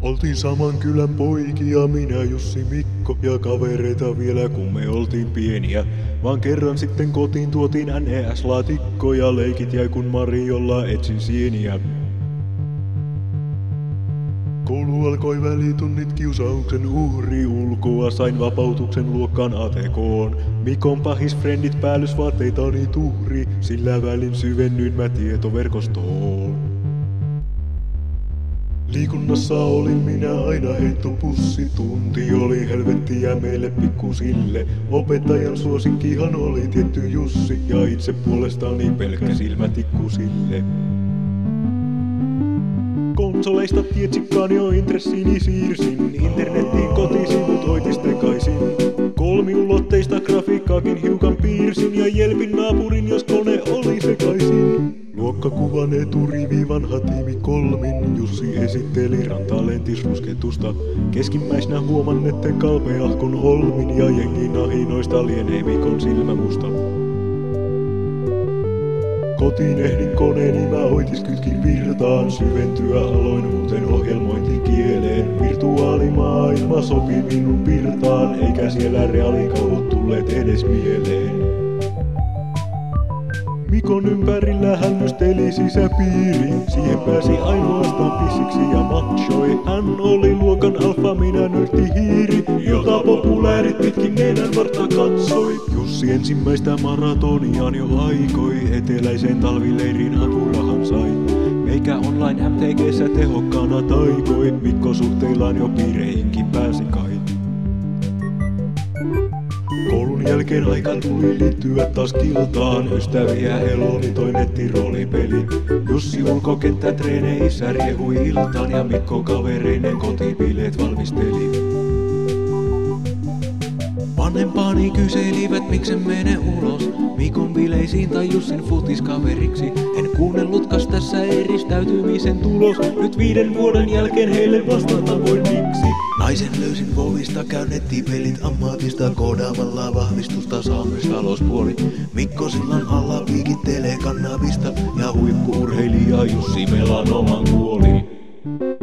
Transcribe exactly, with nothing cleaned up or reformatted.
Oltiin saman kylän poikia, minä, Jussi, Mikko ja kavereita vielä kun me oltiin pieniä. Vaan kerran sitten kotiin tuotiin N E S-laatikko ja leikit jäi kun Mariolla etsin sieniä. Koulu alkoi välitunnit kiusauksen uhri, ulkoa sain vapautuksen luokkaan A T K:n. Mikon pahis frendit päällysvaatteitani tuhri, sillä välin syvennyin mä tietoverkostoon. Liikunnassa olin minä aina heittopussi, tunti oli helvettiä meille pikkusille. Opettajan suosikkihan oli tietty Jussi, ja itse puolestani pelkkä silmätikku sille. Konsoleista tietsikkaan jo intressiini siirsin, internetiin kotisivut oitis tekaisin. Kolmiulotteista grafiikkaakin hiukan piirsin, ja jelpin naapurin jos kone oli sekaisin. Luokkakuvan eturivi vanha tiimi kolmin, Jussi esitteli rantalentisrusketusta. Keskimmäisenä huomannette kalpeahkon holmin, ja jengin ahinoista lienee Mikon silmämusta. Kotiin ehdin koneeni mä oitiskytkin virtaan, syventyä aloin uuteen ohjelmointikieleen. Virtuaalimaailma sopi minun pirtaan, eikä siellä reaalikauhut tulleet edes mieleen. Mikon ympärillä hännysteli sisäpiiri, siihen pääsi ainoastaan pissiksi ja machoi. Hän oli luokan alfa, minä nörtti hiiri, jota populäärit pitkin nenän vartta katsoi. Jussi ensimmäistä maratoniaan jo aikoi, eteläiseen talvileiriin apurahan sai. Meikä online M T G:ssä tehokkaana taikoi, Mikko suhteillaan jo piireihinkin pääsi kai. Koulun jälkeen aika tuli liittyä taas kiltaan, ystäviä eloni toi nettiroolipeli. Jussi ulkokenttätreeneissä riehui iltaan ja Mikko kavereinen kotibileet valmisteli. Vanhempani kyselivät miksen mene ulos, Mikon bileisiin tai Jussin futiskaveriksi. En kuunnellutkas tässä eristäytymisen tulos, nyt viiden vuoden jälkeen heille vastata voin miksi. Naisen löysin Vovista, käyn nettipelit ammatista, koodaamalla vahvistusta saa myös talouspuoli. Mikko sillan alla piikittelee kannabista, ja huippu-urheilija Jussi melanoman kuoli.